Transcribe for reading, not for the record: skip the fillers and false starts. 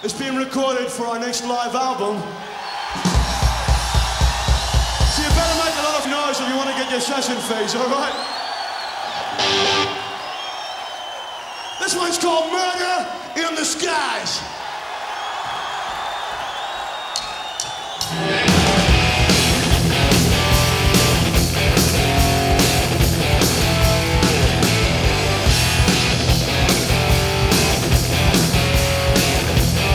It's being recorded for our next live album. So you better make a lot of noise if you want to get your session phase, all right? This one's called Murder in the Skies.